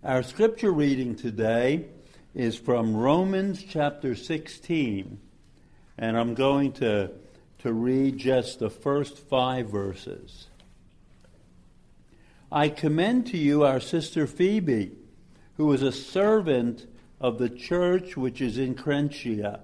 Our scripture reading today is from Romans chapter 16, and I'm going to read just the first 5 verses. I commend to you our sister Phoebe, who is a servant of the church which is in Cenchreae,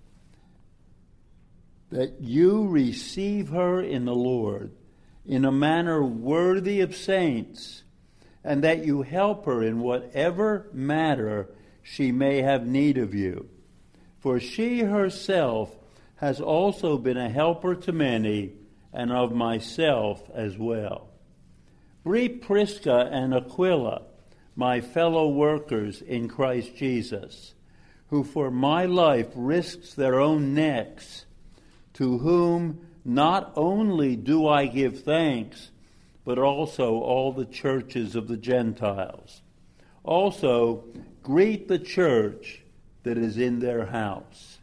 that you receive her in the Lord in a manner worthy of saints, and that you help her in whatever matter she may have need of you. For she herself has also been a helper to many, and of myself as well. Greet Prisca and Aquila, my fellow workers in Christ Jesus, who for my life risks their own necks, to whom not only do I give thanks, but also all the churches of the Gentiles. Also, greet the church that is in their house.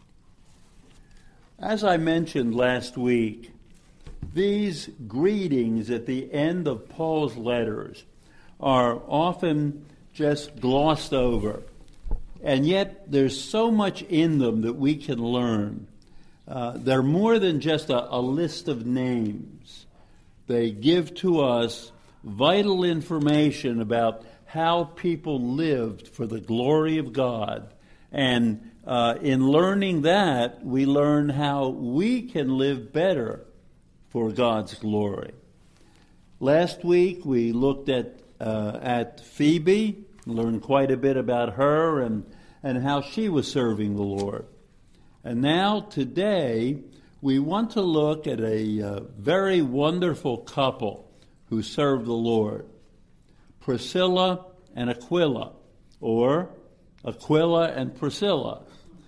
As I mentioned last week, these greetings at the end of Paul's letters are often just glossed over, and yet there's so much in them that we can learn. They're more than just a list of names. They give to us vital information about how people lived for the glory of God. And in learning that, we learn how we can live better for God's glory. Last week, we looked at Phoebe, learned quite a bit about her and how she was serving the Lord. And now, today, we want to look at a very wonderful couple who served the Lord, Priscilla and Aquila, or Aquila and Priscilla.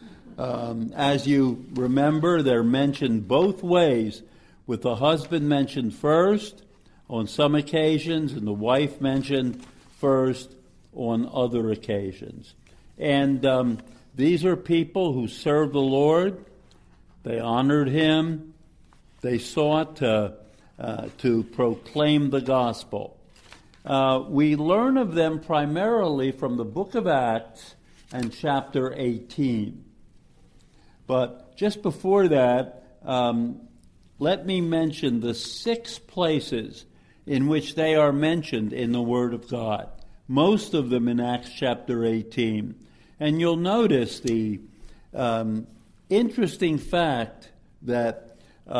As you remember, they're mentioned both ways, with the husband mentioned first on some occasions and the wife mentioned first on other occasions. And these are people who served the Lord. They honored him. They sought to proclaim the gospel. We learn of them primarily from the book of Acts and chapter 18. But just before that, let me mention the 6 places in which they are mentioned in the Word of God, most of them in Acts chapter 18. And you'll notice the interesting fact that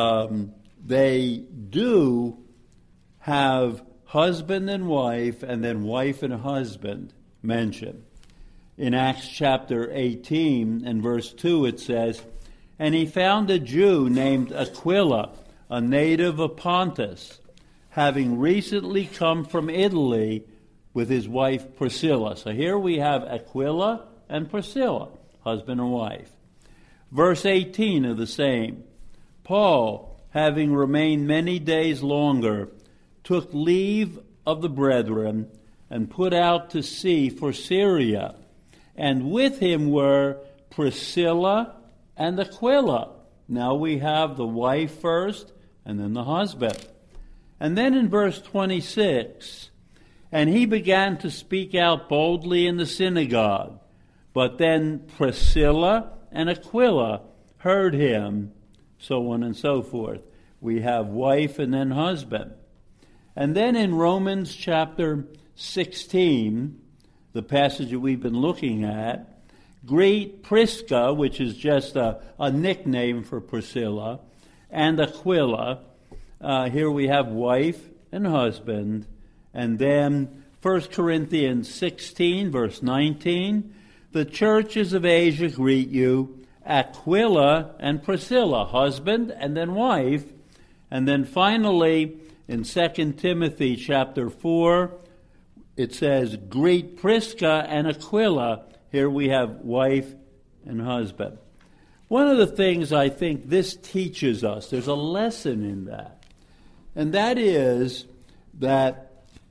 they do have husband and wife, and then wife and husband mentioned. In Acts chapter 18 and verse 2 it says, and he found a Jew named Aquila, a native of Pontus, having recently come from Italy with his wife Priscilla. So here we have Aquila and Priscilla, husband and wife. Verse 18 of the same, Paul, having remained many days longer, took leave of the brethren and put out to sea for Syria. And with him were Priscilla and Aquila. Now we have the wife first and then the husband. And then in verse 26, and he began to speak out boldly in the synagogue. But then Priscilla and Aquila heard him, so on and so forth. We have wife and then husband. And then in Romans chapter 16, the passage that we've been looking at, greet Prisca, which is just a nickname for Priscilla, and Aquila. Here we have wife and husband. And then 1 Corinthians 16, verse 19, the churches of Asia greet you, Aquila and Priscilla, husband and then wife. And then finally, in 2 Timothy chapter 4, it says, greet Prisca and Aquila. Here we have wife and husband. One of the things I think this teaches us, there's a lesson in that, and that is that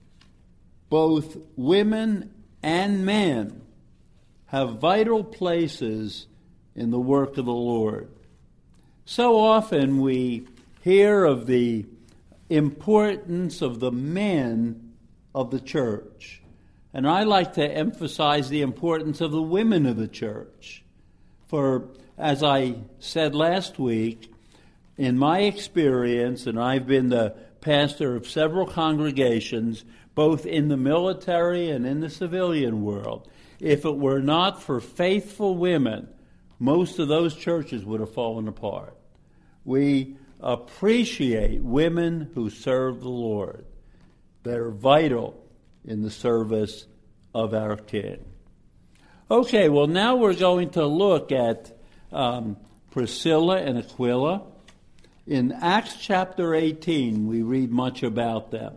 both women and men have vital places in the work of the Lord. So often we hear of the importance of the men of the church. And I like to emphasize the importance of the women of the church. For, as I said last week, in my experience, and I've been the pastor of several congregations, both in the military and in the civilian world, if it were not for faithful women, most of those churches would have fallen apart. We appreciate women who serve the Lord. They're vital in the service of our King. Okay, well, now we're going to look at Priscilla and Aquila. In Acts chapter 18, we read much about them.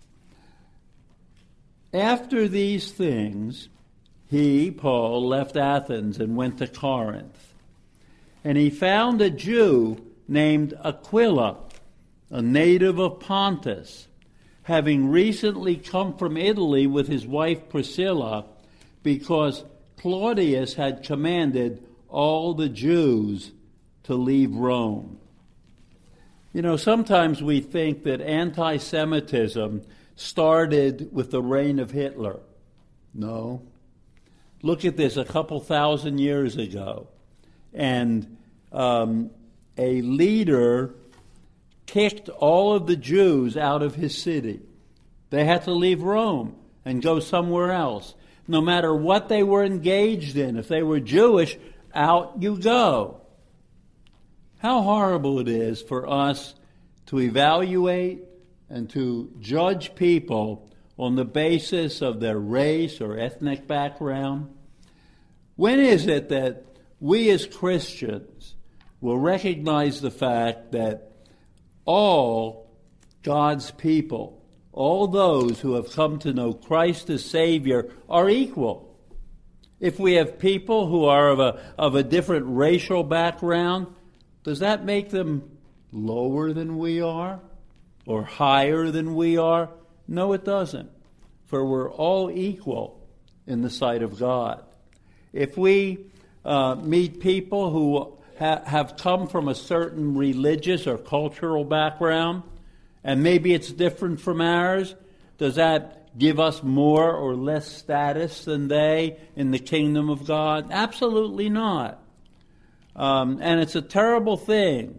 After these things, he, Paul, left Athens and went to Corinth. And he found a Jew named Aquila, a native of Pontus, having recently come from Italy with his wife Priscilla, because Claudius had commanded all the Jews to leave Rome. You know, sometimes we think that anti-Semitism started with the reign of Hitler. No. Look at this, a couple thousand years ago. And a leader kicked all of the Jews out of his city. They had to leave Rome and go somewhere else. No matter what they were engaged in, if they were Jewish, out you go. How horrible it is for us to evaluate and to judge people on the basis of their race or ethnic background. When is it that we as Christians will recognize the fact that all God's people, all those who have come to know Christ as Savior, are equal? If we have people who are of a different racial background, does that make them lower than we are or higher than we are? No, it doesn't. For we're all equal in the sight of God. If we meet people who have come from a certain religious or cultural background, and maybe it's different from ours, does that give us more or less status than they in the kingdom of God? Absolutely not. And it's a terrible thing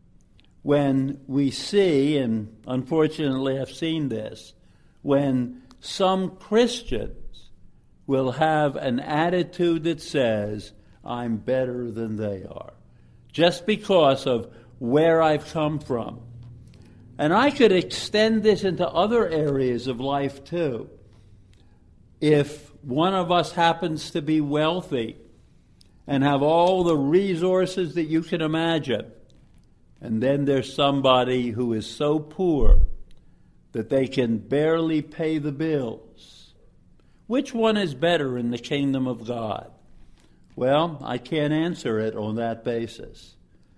when we see, and unfortunately I've seen this, when some Christians will have an attitude that says, I'm better than they are, just because of where I've come from. And I could extend this into other areas of life too. If one of us happens to be wealthy and have all the resources that you can imagine, and then there's somebody who is so poor that they can barely pay the bills, which one is better in the kingdom of God? Well, I can't answer it on that basis.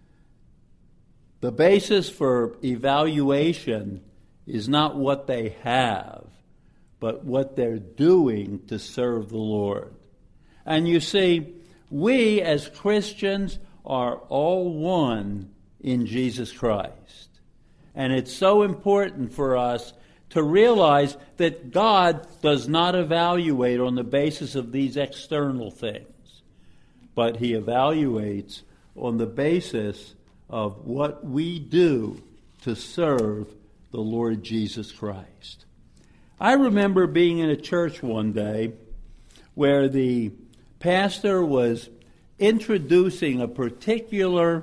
The basis for evaluation is not what they have, but what they're doing to serve the Lord. And you see, we as Christians are all one in Jesus Christ. And it's so important for us to realize that God does not evaluate on the basis of these external things, but He evaluates on the basis of what we do to serve the Lord Jesus Christ. I remember being in a church one day where the pastor was introducing a particular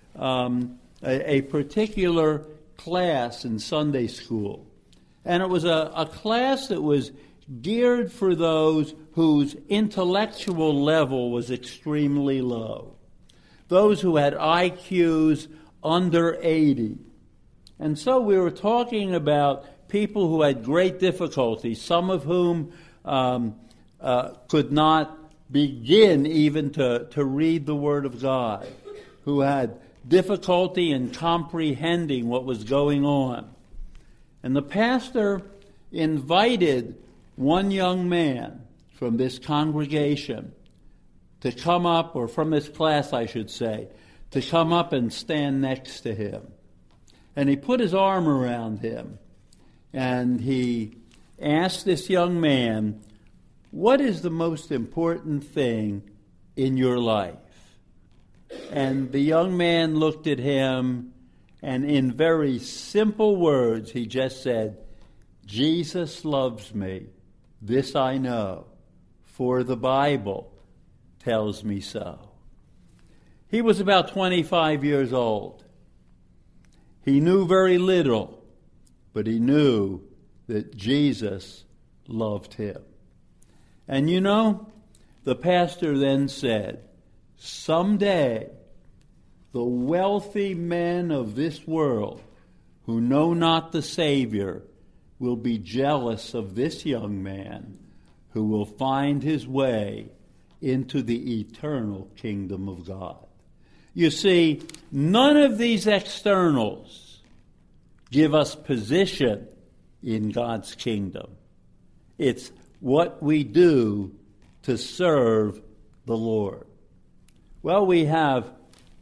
class in Sunday school. And it was a class that was geared for those whose intellectual level was extremely low. Those who had IQs under 80. And so we were talking about people who had great difficulty, some of whom could not begin even to read the Word of God, who had difficulty in comprehending what was going on. And the pastor invited one young man from this congregation to come up, or from this class I should say, to come up and stand next to him. And he put his arm around him, and he asked this young man what is the most important thing in your life? And the young man looked at him, and in very simple words, he just said, Jesus loves me. This I know, for the Bible tells me so. He was about 25 years old. He knew very little, but he knew that Jesus loved him. And you know, the pastor then said, someday the wealthy men of this world who know not the Savior will be jealous of this young man who will find his way into the eternal kingdom of God. You see, none of these externals give us position in God's kingdom. It's what we do to serve the Lord. Well, we have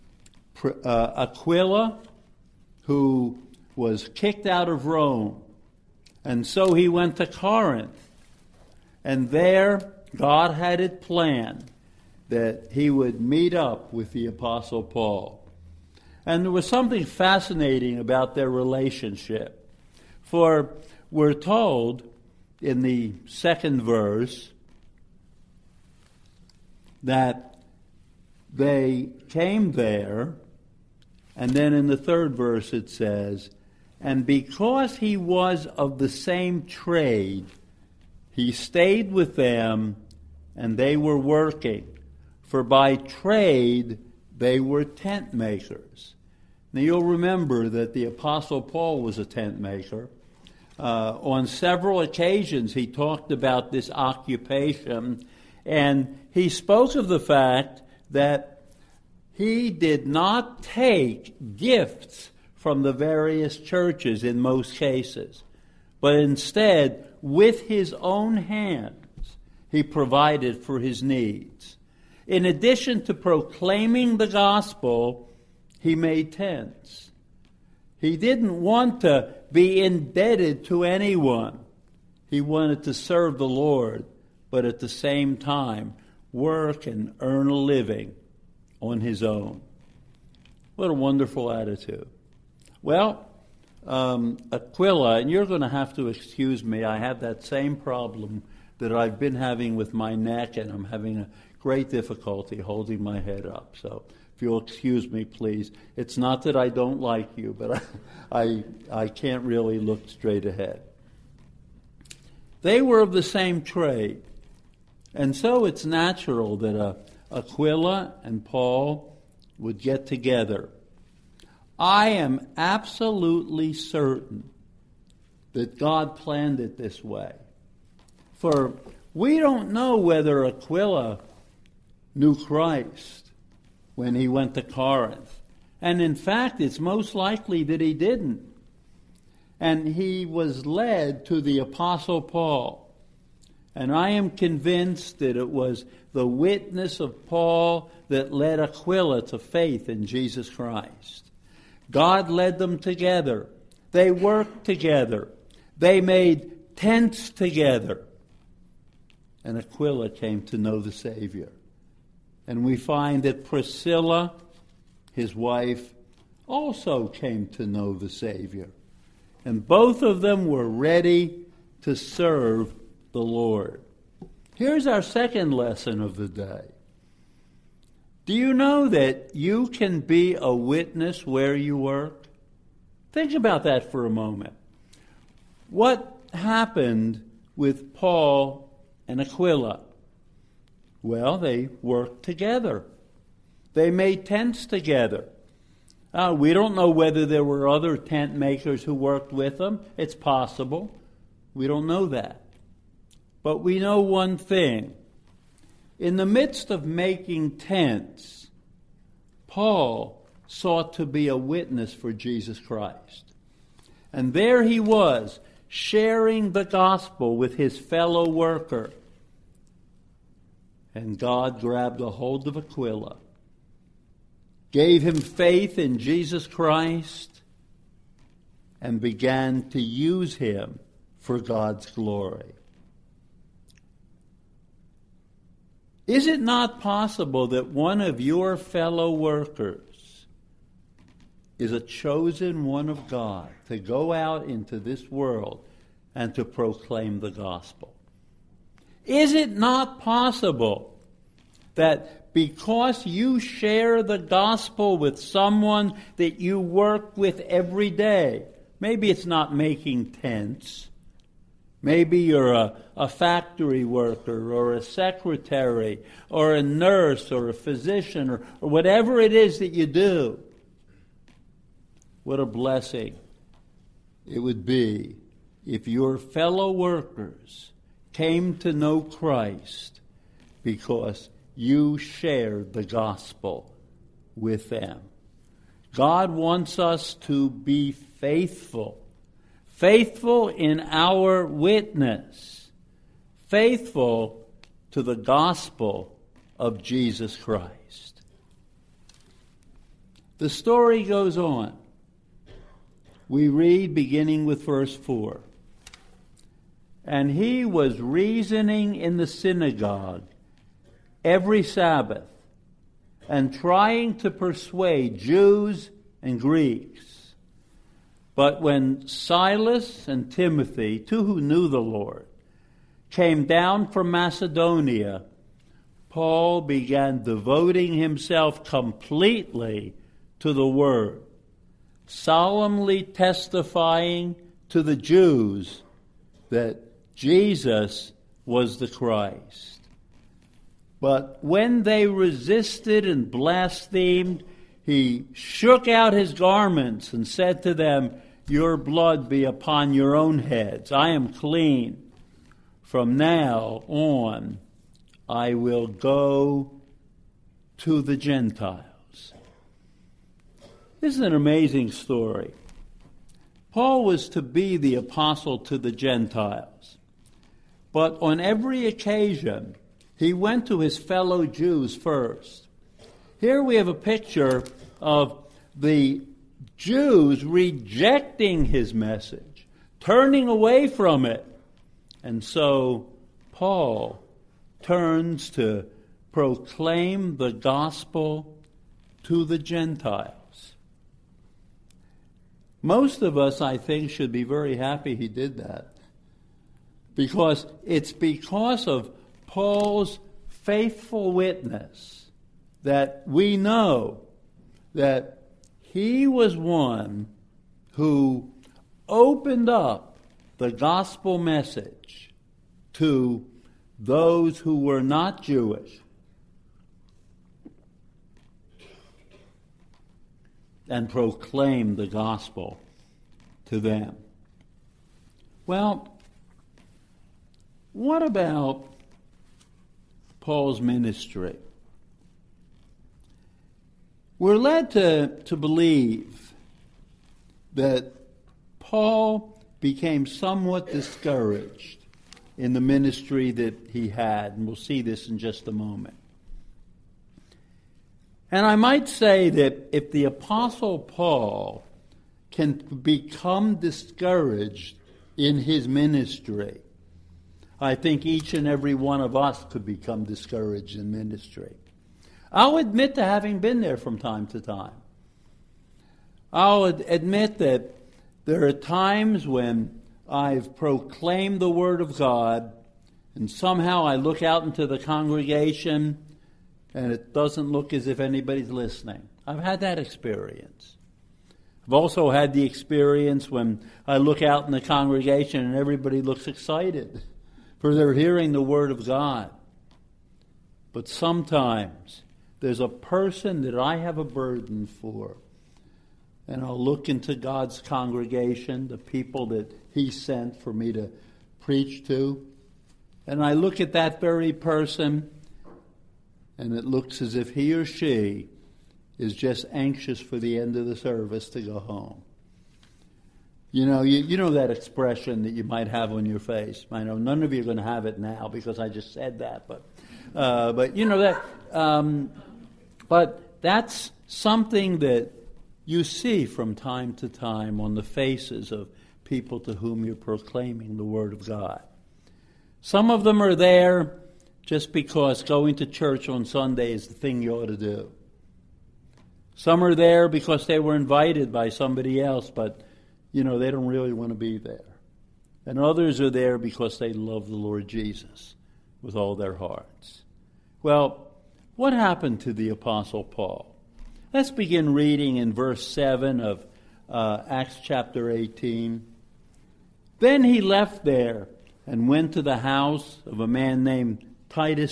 Aquila, who was kicked out of Rome, and so he went to Corinth. And there, God had it planned that he would meet up with the Apostle Paul. And there was something fascinating about their relationship. For we're told in the second verse that they came there, and then in the third verse it says, and because he was of the same trade, he stayed with them, and they were working. For by trade they were tent makers. Now you'll remember that the Apostle Paul was a tent maker. On several occasions he talked about this occupation, and he spoke of the fact that he did not take gifts from the various churches in most cases, but instead, with his own hands, he provided for his needs. In addition to proclaiming the gospel, he made tents. He didn't want to be indebted to anyone. He wanted to serve the Lord, but at the same time, work and earn a living on his own. What a wonderful attitude. Well, Aquila, and you're going to have to excuse me, I have that same problem that I've been having with my neck, and I'm having a great difficulty holding my head up. So if you'll excuse me, please. It's not that I don't like you, but I can't really look straight ahead. They were of the same trade. And so it's natural that Aquila and Paul would get together. I am absolutely certain that God planned it this way. For we don't know whether Aquila knew Christ when he went to Corinth. And in fact, it's most likely that he didn't. And he was led to the Apostle Paul. And I am convinced that it was the witness of Paul that led Aquila to faith in Jesus Christ. God led them together. They worked together. They made tents together. And Aquila came to know the Savior. And we find that Priscilla, his wife, also came to know the Savior. And both of them were ready to serve the Lord. Here's our second lesson of the day. Do you know that you can be a witness where you work? Think about that for a moment. What happened with Paul and Aquila? Well, they worked together. They made tents together. We don't know whether there were other tent makers who worked with them. It's possible. We don't know that. But we know one thing. In the midst of making tents, Paul sought to be a witness for Jesus Christ. And there he was, sharing the gospel with his fellow worker. And God grabbed a hold of Aquila, gave him faith in Jesus Christ, and began to use him for God's glory. Is it not possible that one of your fellow workers is a chosen one of God to go out into this world and to proclaim the gospel? Is it not possible that because you share the gospel with someone that you work with every day, maybe it's not making tents, maybe you're a factory worker or a secretary or a nurse or a physician or whatever it is that you do, what a blessing it would be if your fellow workers came to know Christ because you shared the gospel with them. God wants us to be faithful in our witness, faithful to the gospel of Jesus Christ. The story goes on. We read beginning with verse 4. And he was reasoning in the synagogue every Sabbath and trying to persuade Jews and Greeks. But when Silas and Timothy, two who knew the Lord, came down from Macedonia, Paul began devoting himself completely to the word, solemnly testifying to the Jews that Jesus was the Christ. But when they resisted and blasphemed, he shook out his garments and said to them, "Your blood be upon your own heads. I am clean. From now on, I will go to the Gentiles." This is an amazing story. Paul was to be the apostle to the Gentiles. But on every occasion, he went to his fellow Jews first. Here we have a picture of the Jews rejecting his message, turning away from it. And so Paul turns to proclaim the gospel to the Gentiles. Most of us, I think, should be very happy he did that. Because it's because of Paul's faithful witness that we know that he was one who opened up the gospel message to those who were not Jewish and proclaimed the gospel to them. Well, what about Paul's ministry? We're led to believe that Paul became somewhat discouraged in the ministry that he had, and we'll see this in just a moment. And I might say that if the Apostle Paul can become discouraged in his ministry, I think each and every one of us could become discouraged in ministry. I'll admit to having been there from time to time. I'll admit that there are times when I've proclaimed the Word of God, and somehow I look out into the congregation, and it doesn't look as if anybody's listening. I've had that experience. I've also had the experience when I look out in the congregation and everybody looks excited, for they're hearing the Word of God. But sometimes there's a person that I have a burden for, and I'll look into God's congregation, the people that He sent for me to preach to, and I look at that very person, and it looks as if he or she is just anxious for the end of the service to go home. You know that expression that you might have on your face. I know none of you are going to have it now because I just said that, but you know that. But that's something that you see from time to time on the faces of people to whom you're proclaiming the Word of God. Some of them are there just because going to church on Sunday is the thing you ought to do. Some are there because they were invited by somebody else, but, they don't really want to be there. And others are there because they love the Lord Jesus with all their hearts. Well, what happened to the Apostle Paul? Let's begin reading in verse 7 of Acts chapter 18. Then he left there and went to the house of a man named Titius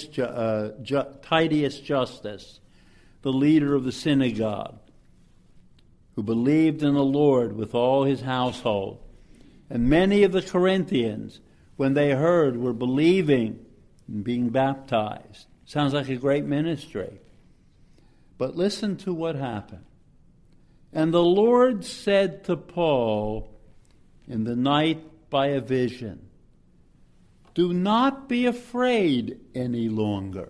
Justus, the leader of the synagogue, who believed in the Lord with all his household. And many of the Corinthians, when they heard, were believing and being baptized. Sounds like a great ministry. But listen to what happened. And the Lord said to Paul in the night by a vision, "Do not be afraid any longer."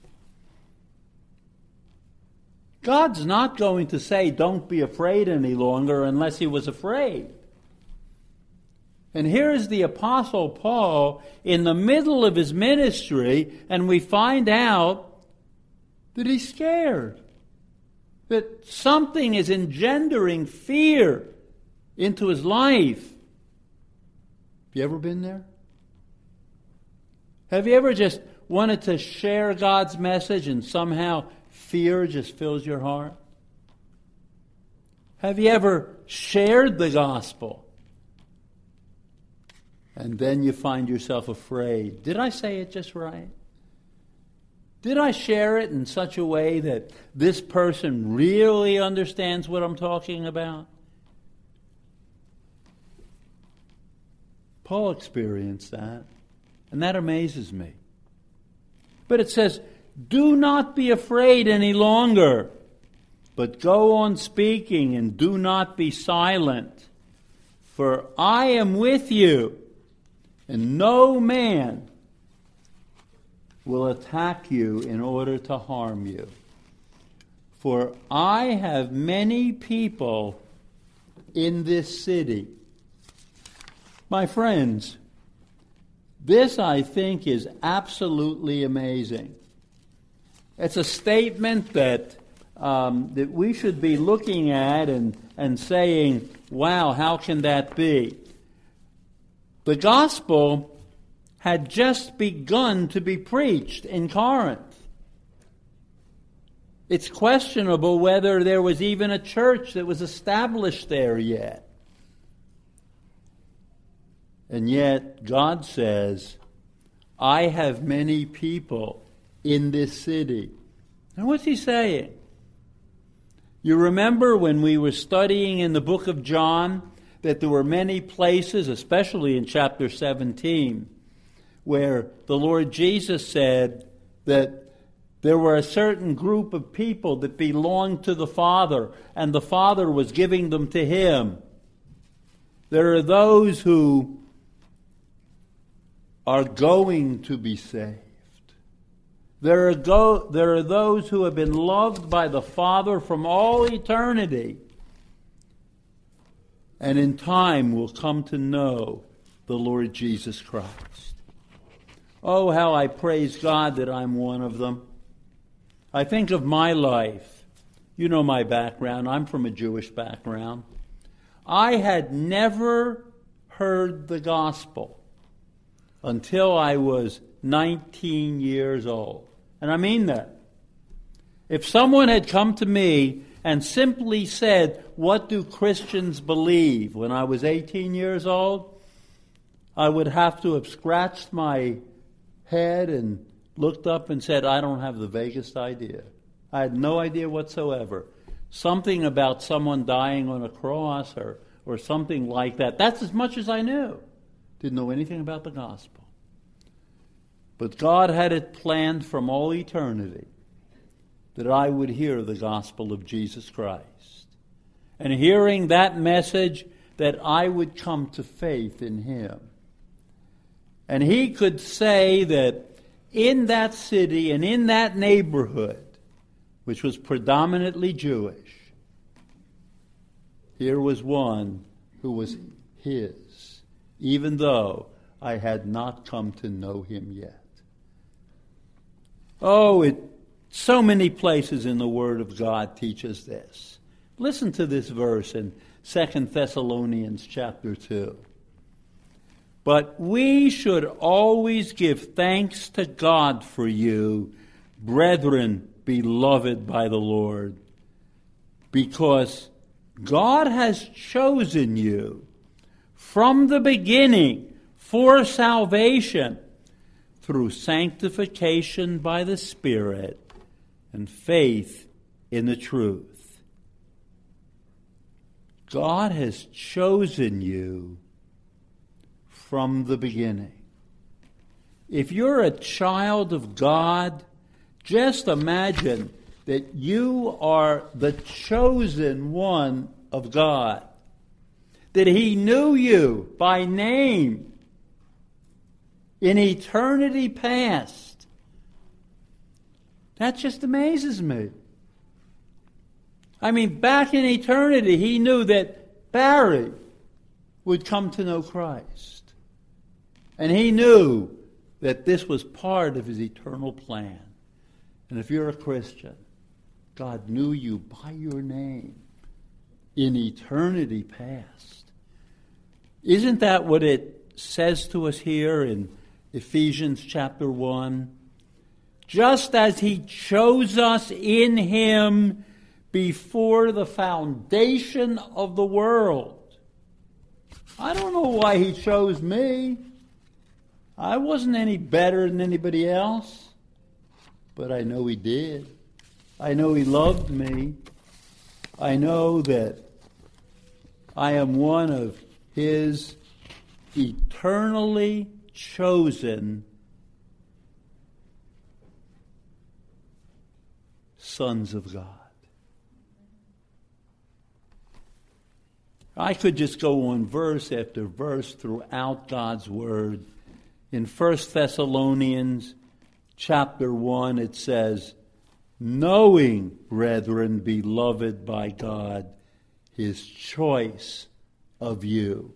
God's not going to say, "Don't be afraid any longer," unless he was afraid. And here is the Apostle Paul in the middle of his ministry, and we find out that he's scared. That something is engendering fear into his life. Have you ever been there? Have you ever just wanted to share God's message and somehow fear just fills your heart? Have you ever shared the gospel and then you find yourself afraid? Did I say it just right? Did I share it in such a way that this person really understands what I'm talking about? Paul experienced that, and that amazes me. But it says, "Do not be afraid any longer, but go on speaking and do not be silent. For I am with you, and no man will attack you in order to harm you. For I have many people in this city." My friends, this I think is absolutely amazing. It's a statement that we should be looking at and saying, wow, how can that be? The gospel had just begun to be preached in Corinth. It's questionable whether there was even a church that was established there yet. And yet, God says, "I have many people in this city." And what's he saying? You remember when we were studying in the book of John that there were many places, especially in chapter 17, where the Lord Jesus said that there were a certain group of people that belonged to the Father, and the Father was giving them to Him. There are those who are going to be saved. There are those who have been loved by the Father from all eternity, and in time will come to know the Lord Jesus Christ. Oh, how I praise God that I'm one of them. I think of my life. You know my background. I'm from a Jewish background. I had never heard the gospel until I was 19 years old. And I mean that. If someone had come to me and simply said, "What do Christians believe?" when I was 18 years old, I would have to have scratched my head and looked up and said, "I don't have the vaguest idea." I had no idea whatsoever. Something about someone dying on a cross or something like that. That's as much as I knew. Didn't know anything about the gospel. But God had it planned from all eternity that I would hear the gospel of Jesus Christ. And hearing that message, that I would come to faith in Him. And He could say that in that city and in that neighborhood, which was predominantly Jewish, here was one who was His, even though I had not come to know Him yet. So many places in the Word of God teach us this. Listen to this verse in 2 Thessalonians chapter 2. But we should always give thanks to God for you, brethren, beloved by the Lord, because God has chosen you from the beginning for salvation through sanctification by the Spirit and faith in the truth. God has chosen you from the beginning. If you're a child of God, just imagine that you are the chosen one of God, that He knew you by name in eternity past. That just amazes me. I mean, back in eternity, He knew that Barry would come to know Christ. And He knew that this was part of His eternal plan. And if you're a Christian, God knew you by your name in eternity past. Isn't that what it says to us here in Ephesians chapter 1? Just as He chose us in Him before the foundation of the world. I don't know why He chose me. I wasn't any better than anybody else, but I know He did. I know He loved me. I know that I am one of His eternally chosen sons of God. I could just go on verse after verse throughout God's Word. In 1 Thessalonians chapter 1, it says, knowing, brethren, beloved by God, His choice of you.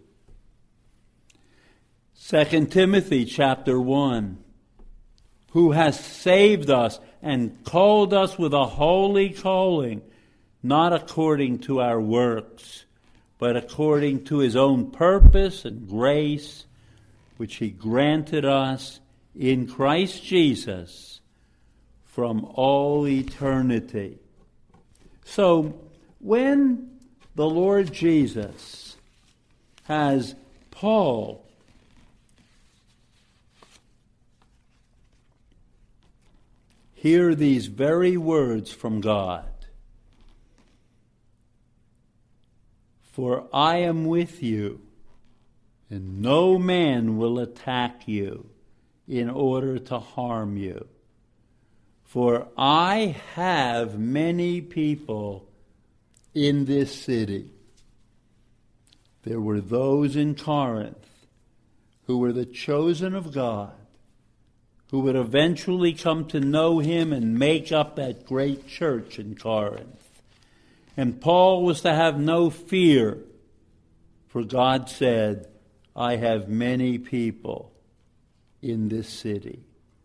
2 Timothy chapter 1, who has saved us and called us with a holy calling, not according to our works, but according to His own purpose and grace, which He granted us in Christ Jesus from all eternity. So, when the Lord Jesus has Paul hear these very words from God, for I am with you, and no man will attack you in order to harm you. For I have many people in this city. There were those in Corinth who were the chosen of God, who would eventually come to know Him and make up that great church in Corinth. And Paul was to have no fear, for God said, I have many people in this city.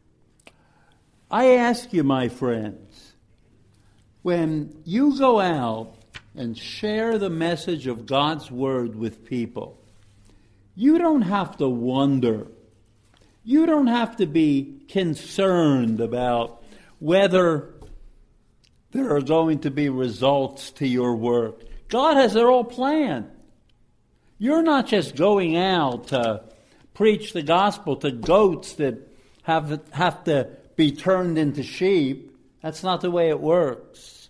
I ask you, my friends, when you go out and share the message of God's Word with people, you don't have to wonder. You don't have to be concerned about whether there are going to be results to your work. God has it all planned. You're not just going out to preach the gospel to goats that have to be turned into sheep. That's not the way it works.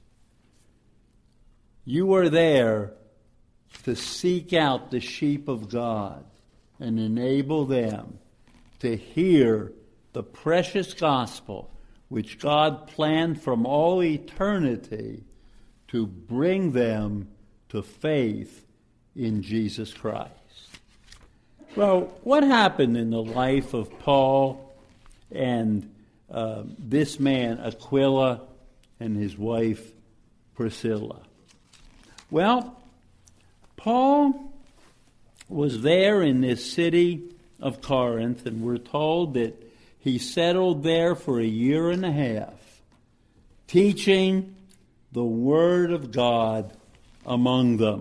You are there to seek out the sheep of God and enable them to hear the precious gospel which God planned from all eternity to bring them to faith in Jesus Christ. Well, what happened in the life of Paul and this man Aquila and his wife Priscilla? Well, Paul was there in this city of Corinth, and we're told that he settled there for 1.5 years, teaching the Word of God among them.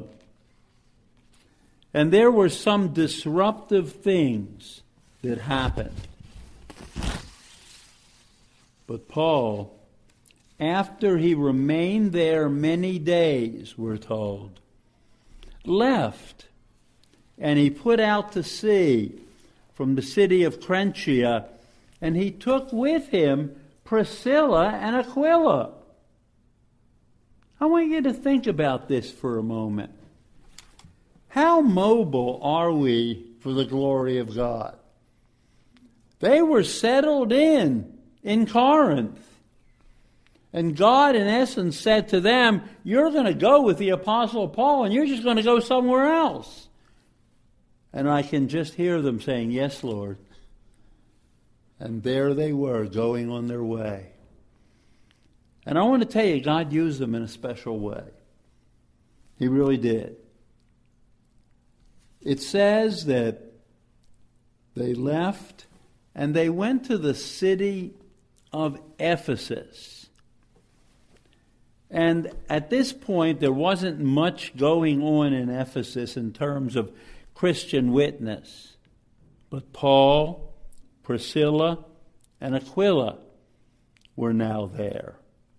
And there were some disruptive things that happened. But Paul, after he remained there many days, we're told, left, and he put out to sea from the city of Cenchreae, and he took with him Priscilla and Aquila. I want you to think about this for a moment. How mobile are we for the glory of God? They were settled in Corinth. And God, in essence, said to them, you're going to go with the Apostle Paul, and you're just going to go somewhere else. And I can just hear them saying, yes, Lord. And there they were, going on their way. And I want to tell you, God used them in a special way. He really did. It says that they left and they went to the city of Ephesus. And at this point, there wasn't much going on in Ephesus in terms of Christian witness. But Paul, Priscilla, and Aquila were now there.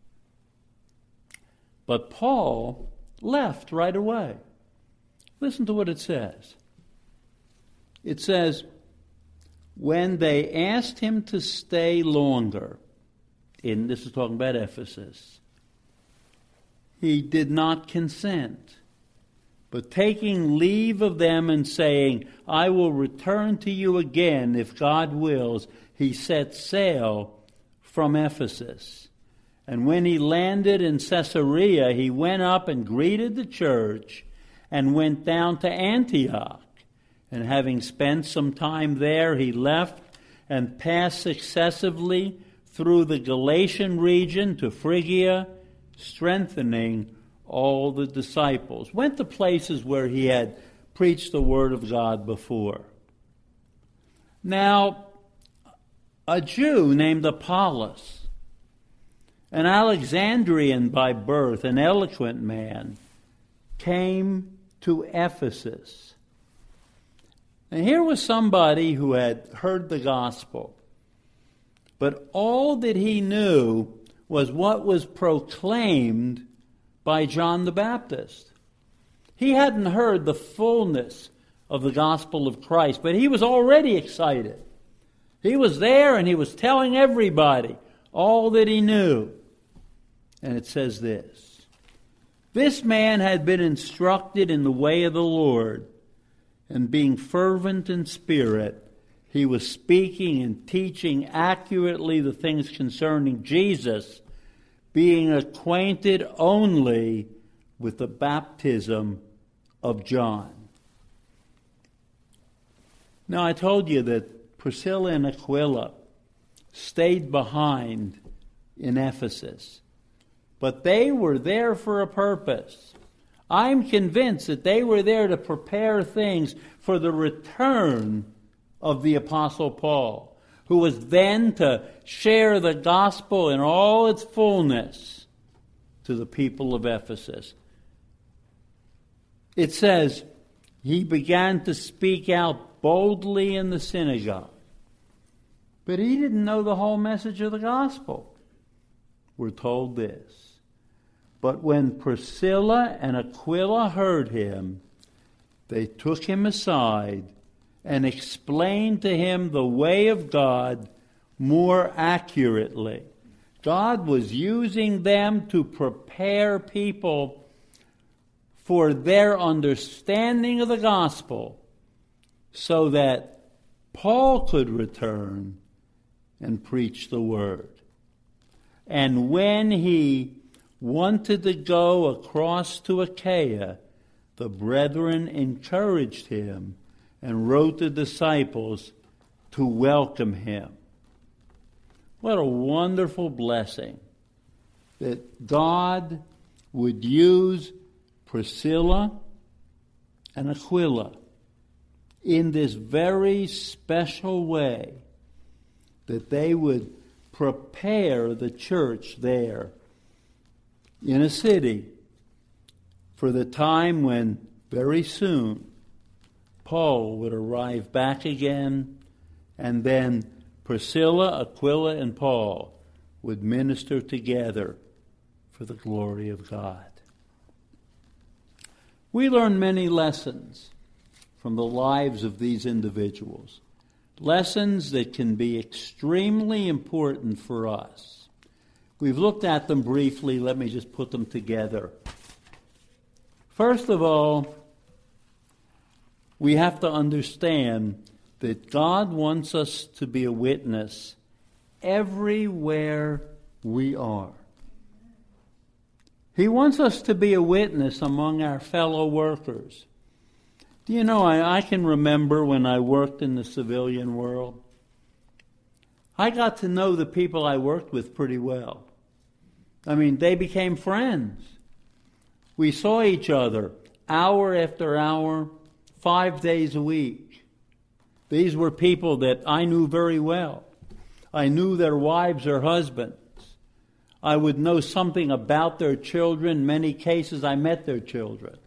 But Paul left right away. Listen to what it says. It says, when they asked him to stay longer, this is talking about Ephesus, he did not consent, but taking leave of them and saying, I will return to you again if God wills, he set sail from Ephesus. And when he landed in Caesarea, he went up and greeted the church and went down to Antioch. And having spent some time there, he left and passed successively through the Galatian region to Phrygia, strengthening all the disciples. Went to places where he had preached the Word of God before. Now, a Jew named Apollos, an Alexandrian by birth, an eloquent man, came to Ephesus. And here was somebody who had heard the gospel, but all that he knew was what was proclaimed by John the Baptist. He hadn't heard the fullness of the gospel of Christ, but he was already excited. He was there and he was telling everybody all that he knew. And it says this man had been instructed in the way of the Lord, and being fervent in spirit, he was speaking and teaching accurately the things concerning Jesus, being acquainted only with the baptism of John. Now, I told you that Priscilla and Aquila stayed behind in Ephesus, but they were there for a purpose. I'm convinced that they were there to prepare things for the return of the Apostle Paul, who was then to share the gospel in all its fullness to the people of Ephesus. It says, he began to speak out boldly in the synagogue. But he didn't know the whole message of the gospel. We're told this. But when Priscilla and Aquila heard him, they took him aside and explained to him the way of God more accurately. God was using them to prepare people for their understanding of the gospel so that Paul could return and preach the word. And when he wanted to go across to Achaia, the brethren encouraged him and wrote the disciples to welcome him. What a wonderful blessing that God would use Priscilla and Aquila in this very special way that they would prepare the church there in a city for the time when very soon Paul would arrive back again, and then Priscilla, Aquila, and Paul would minister together for the glory of God. We learn many lessons from the lives of these individuals, lessons that can be extremely important for us. We've looked at them briefly. Let me just put them together. First of all, we have to understand that God wants us to be a witness everywhere we are. He wants us to be a witness among our fellow workers. Do you know, I can remember when I worked in the civilian world, I got to know the people I worked with pretty well. I mean, they became friends. We saw each other hour after hour, 5 days a week. These were people that I knew very well. I knew their wives or husbands. I would know something about their children. In many cases, I met their children.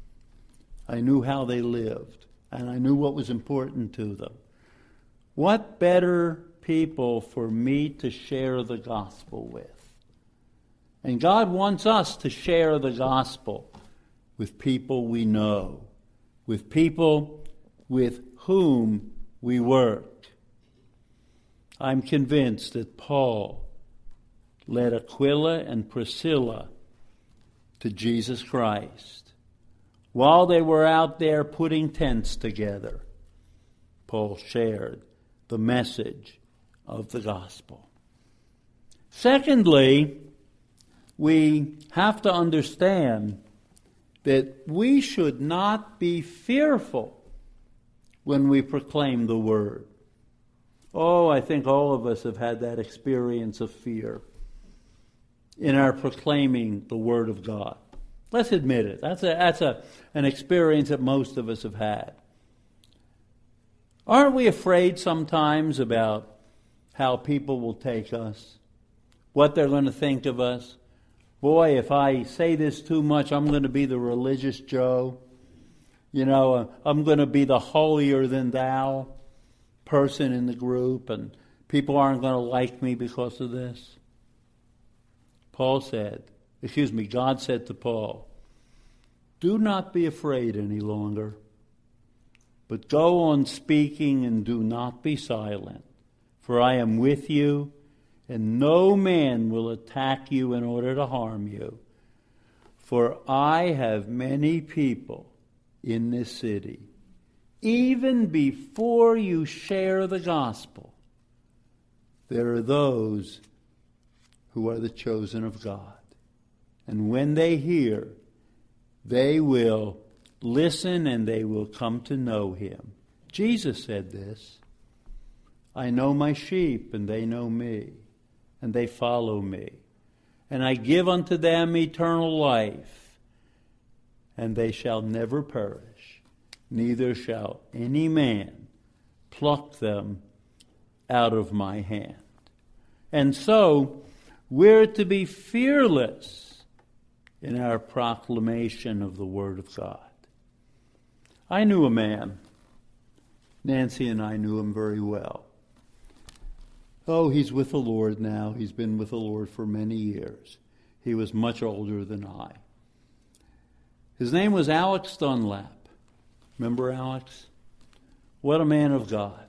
I knew how they lived, and I knew what was important to them. What better people for me to share the gospel with? And God wants us to share the gospel with people we know, with people with whom we work. I'm convinced that Paul led Aquila and Priscilla to Jesus Christ. While they were out there putting tents together, Paul shared the message of the gospel. Secondly, we have to understand that we should not be fearful when we proclaim the word. Oh, I think all of us have had that experience of fear in our proclaiming the word of God. Let's admit it. That's an experience that most of us have had. Aren't we afraid sometimes about how people will take us, what they're going to think of us? Boy, if I say this too much, I'm going to be the religious Joe. You know, I'm going to be the holier than thou person in the group, and people aren't going to like me because of this. God said to Paul, do not be afraid any longer, but go on speaking and do not be silent, for I am with you, and no man will attack you in order to harm you. For I have many people in this city. Even before you share the gospel, there are those who are the chosen of God. And when they hear, they will listen and they will come to know him. Jesus said this, I know my sheep and they know me, and they follow me. And I give unto them eternal life, and they shall never perish, neither shall any man pluck them out of my hand. And so, we're to be fearless in our proclamation of the Word of God. I knew a man. Nancy and I knew him very well. Oh, he's with the Lord now. He's been with the Lord for many years. He was much older than I. His name was Alex Dunlap. Remember Alex? What a man of God.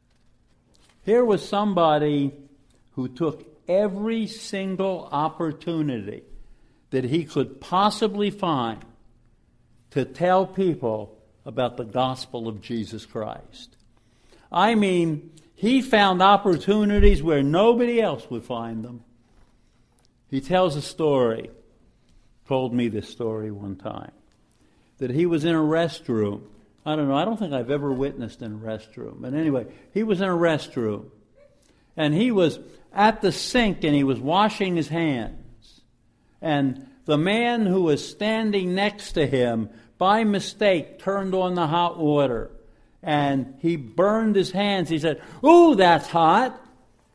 Here was somebody who took every single opportunity that he could possibly find to tell people about the gospel of Jesus Christ. I mean, he found opportunities where nobody else would find them. He tells a story, told me this story one time, that he was in a restroom. I don't think I've ever witnessed in a restroom. But anyway, he was in a restroom. And he was at the sink and he was washing his hands. And the man who was standing next to him, by mistake, turned on the hot water. And he burned his hands. He said, "Ooh, that's hot."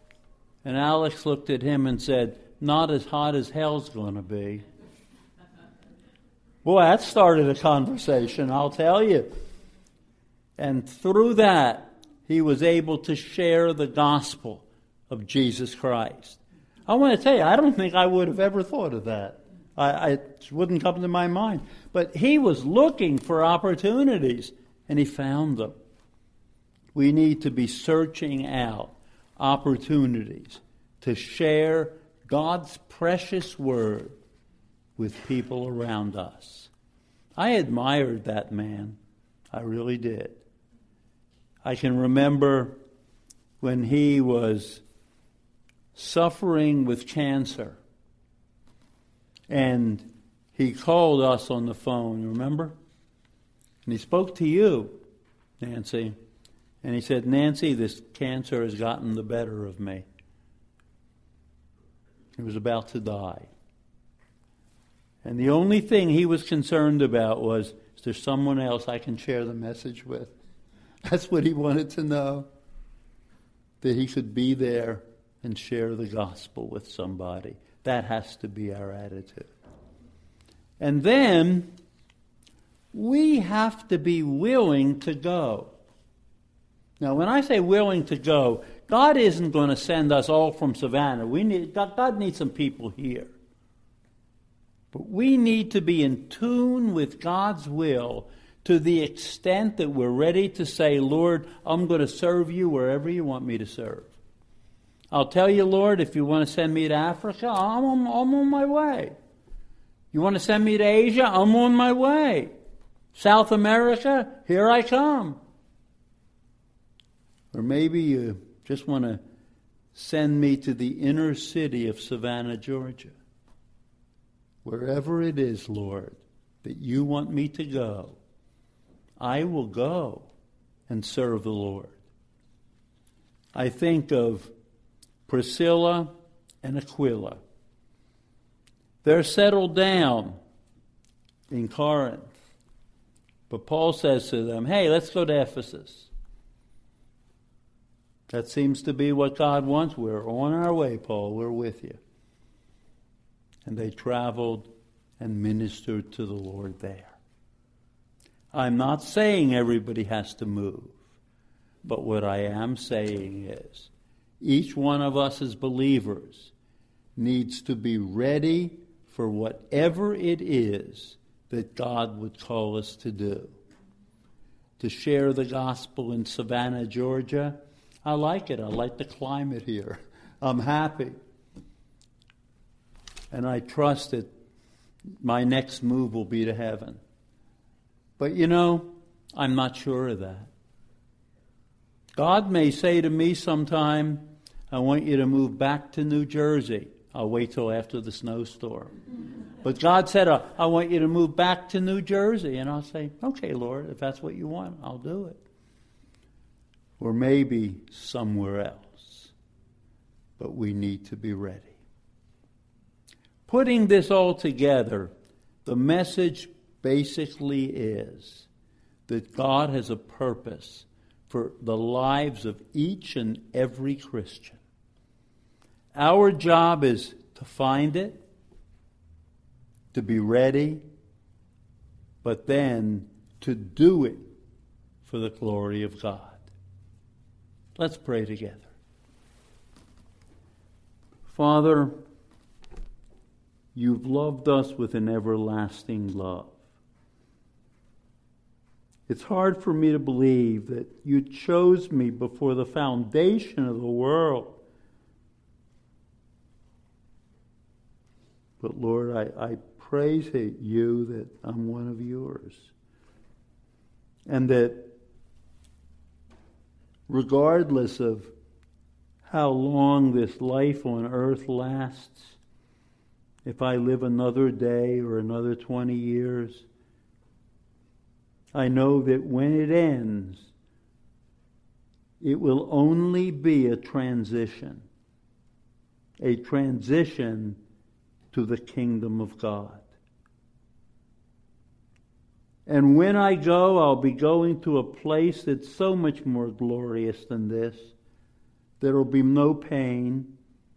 And Alex looked at him and said, "Not as hot as hell's going to be." Boy, that started a conversation, I'll tell you. And through that, he was able to share the gospel of Jesus Christ. I want to tell you, I don't think I would have ever thought of that. It wouldn't come to my mind. But he was looking for opportunities, and he found them. We need to be searching out opportunities to share God's precious word with people around us. I admired that man. I really did. I can remember when he was suffering with cancer. And he called us on the phone, remember? And he spoke to you, Nancy. And he said, "Nancy, this cancer has gotten the better of me." He was about to die. And the only thing he was concerned about was, is there someone else I can share the message with? That's what he wanted to know. That he could be there and share the gospel with somebody. That has to be our attitude. And then we have to be willing to go. Now, when I say willing to go, God isn't going to send us all from Savannah. God needs some people here. But we need to be in tune with God's will to the extent that we're ready to say, "Lord, I'm going to serve you wherever you want me to serve. I'll tell you, Lord, if you want to send me to Africa, I'm on my way. You want to send me to Asia? I'm on my way. South America, here I come." Or maybe you just want to send me to the inner city of Savannah, Georgia. Wherever it is, Lord, that you want me to go, I will go and serve the Lord. I think of Priscilla and Aquila. They're settled down in Corinth. But Paul says to them, "Hey, let's go to Ephesus." That seems to be what God wants. We're on our way, Paul. We're with you. And they traveled and ministered to the Lord there. I'm not saying everybody has to move. But what I am saying is, each one of us as believers needs to be ready for whatever it is that God would call us to do. To share the gospel in Savannah, Georgia, I like it. I like the climate here. I'm happy. And I trust that my next move will be to heaven. But I'm not sure of that. God may say to me sometime, "I want you to move back to New Jersey." I'll wait till after the snowstorm. But God said, "I want you to move back to New Jersey." And I'll say, "Okay, Lord, if that's what you want, I'll do it." Or maybe somewhere else. But we need to be ready. Putting this all together, the message basically is that God has a purpose for the lives of each and every Christian. Our job is to find it, to be ready, but then to do it for the glory of God. Let's pray together. Father, you've loved us with an everlasting love. It's hard for me to believe that you chose me before the foundation of the world. But Lord, I praise you that I'm one of yours. And that regardless of how long this life on earth lasts, if I live another day or another 20 years, I know that when it ends, it will only be a transition to the kingdom of God. And when I go, I'll be going to a place that's so much more glorious than this. There will be no pain,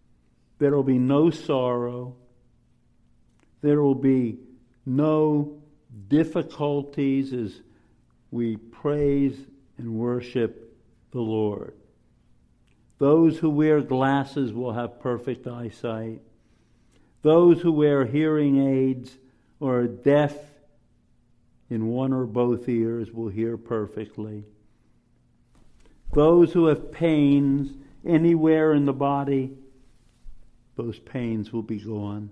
There will be no sorrow. There will be no difficulties as we praise and worship the Lord. Those who wear glasses will have perfect eyesight. Those who wear hearing aids or are deaf in one or both ears will hear perfectly. Those who have pains anywhere in the body, those pains will be gone.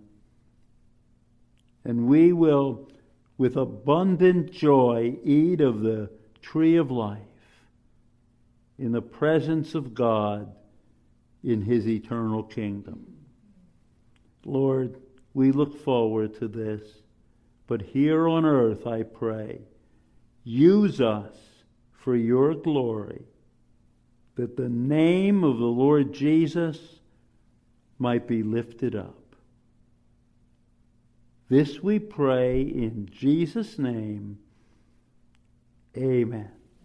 And we will, with abundant joy, eat of the tree of life in the presence of God in His eternal kingdom. Lord, we look forward to this. But here on earth, I pray, use us for your glory, that the name of the Lord Jesus might be lifted up. This we pray in Jesus' name. Amen.